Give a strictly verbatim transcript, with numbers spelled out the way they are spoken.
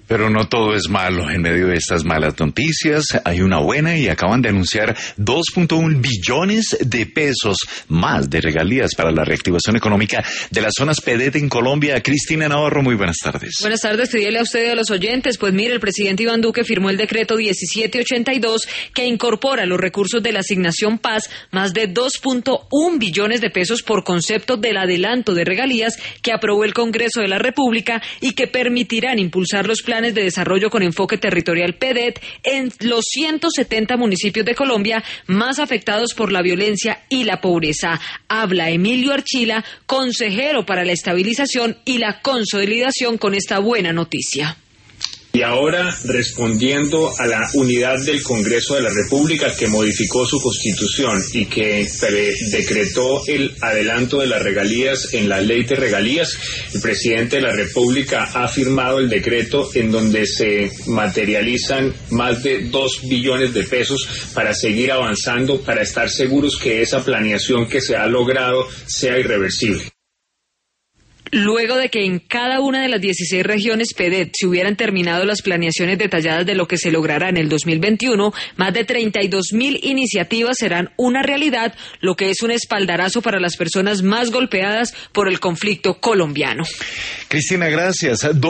Pero no todo es malo. En medio de estas malas noticias hay una buena y acaban de anunciar dos punto uno billones de pesos más de regalías para la reactivación económica de las zonas P D T en Colombia. Cristina Navarro, muy buenas tardes. Buenas tardes, pedirle a usted y a los oyentes. Pues mire, el presidente Iván Duque firmó el decreto diecisiete ochenta y dos que incorpora los recursos de la asignación Paz, más de dos punto uno billones de pesos por concepto del adelanto de regalías que aprobó el Congreso de la República y que permitirán impulsar los planes de desarrollo con enfoque territorial P D T en los ciento setenta municipios de Colombia más afectados por la violencia y la pobreza. Habla Emilio Archila, consejero para la estabilización y la consolidación, con esta buena noticia. Y ahora, respondiendo a la unidad del Congreso de la República, que modificó su constitución y que decretó el adelanto de las regalías en la ley de regalías, el presidente de la República ha firmado el decreto en donde se materializan más de dos billones de pesos para seguir avanzando, para estar seguros que esa planeación que se ha logrado sea irreversible. Luego de que en cada una de las dieciséis regiones P D T se hubieran terminado las planeaciones detalladas de lo que se logrará en el dos mil veintiuno, más de treinta y dos mil iniciativas serán una realidad, lo que es un espaldarazo para las personas más golpeadas por el conflicto colombiano. Cristina, gracias.